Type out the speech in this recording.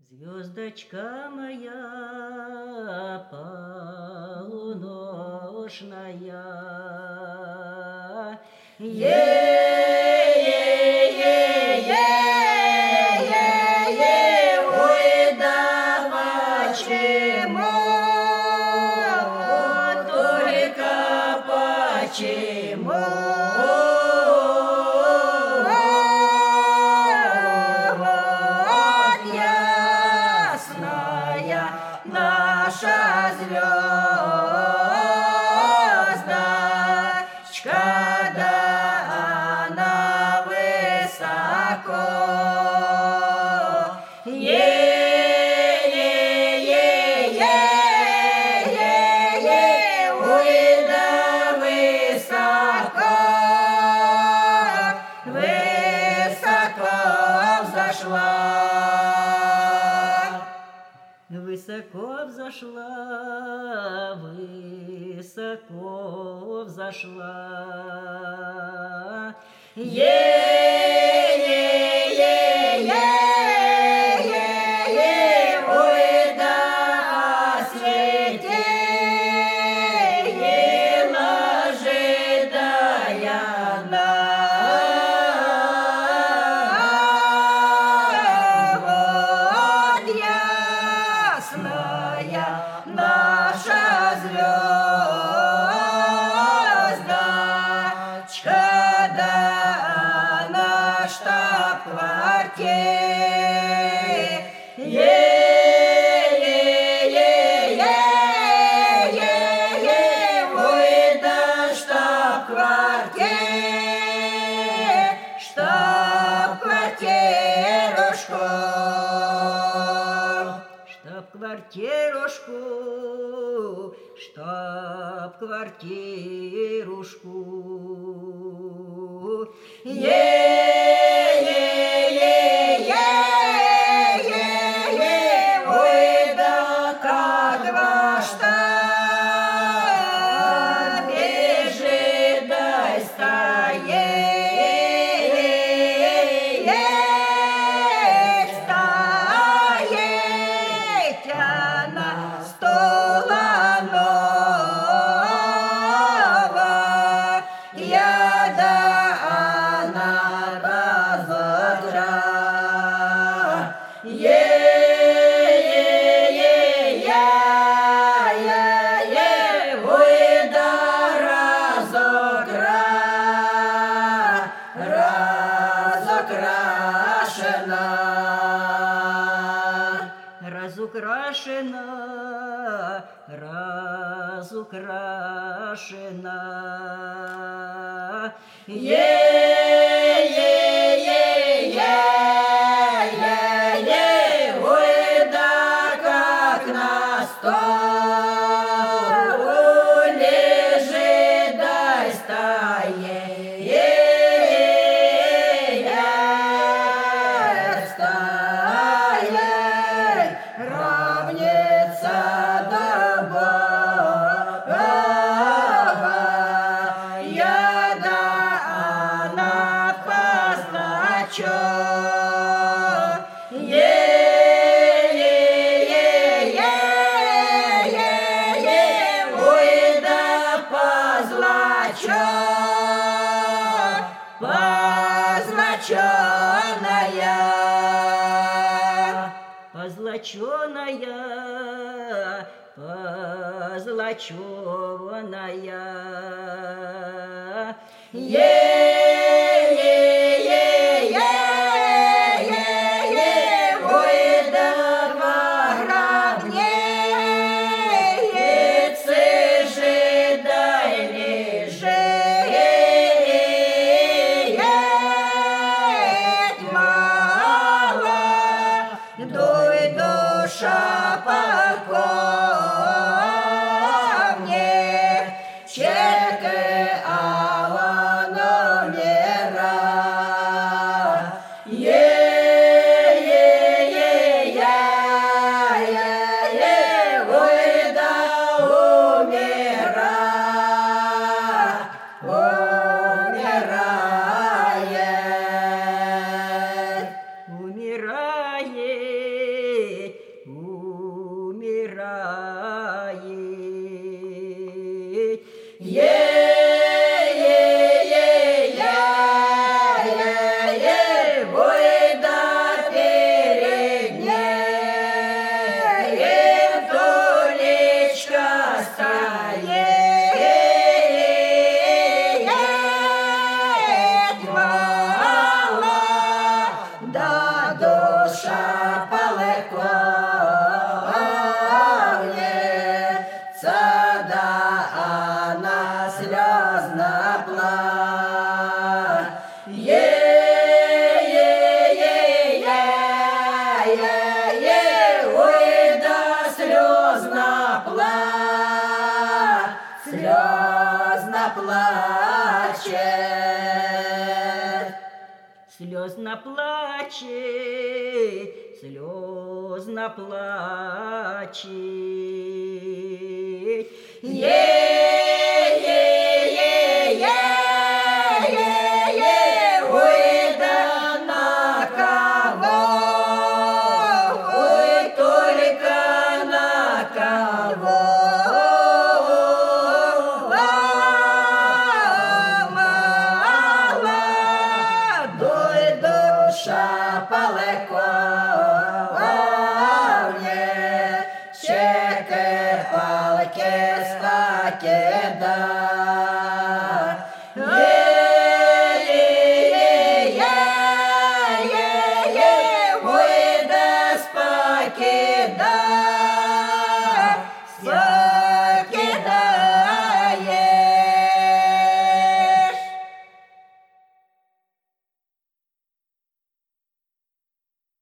Звездочка моя полуношная, ой, да почему, только почему? Вот ясная наша звездочка, да она высоко. Ой, да высоко, высоко взошла. Высоко взошла, высоко взошла. Ой, да осветила жидая вот ясная наша звездочка, да она штаб-квартире. Ой, да штаб-квартирушку, штаб-квартирушку, штаб-квартирушку. Ой, да как ваш штаб бежит, дай стоять, она Столанова, я да она разыгра. Ой, да разукрашена, разукрашена, разукрашена. Ой, да как на столе лежит, дай стоять, равница добовая, да она позначу. Ой, да позлаченная, позлаченная. Ой, да во гробнице жидай лежит мало, дуй душа покойник, черкай номера. Ой, да умирает, умирает. ой, да слезно плачет. Слезно плачет, слезно плачет. Ой, да на кого? Ой, только на кого? Молодой душа полековне, чеки палки спакеда. Ой, да спакеда.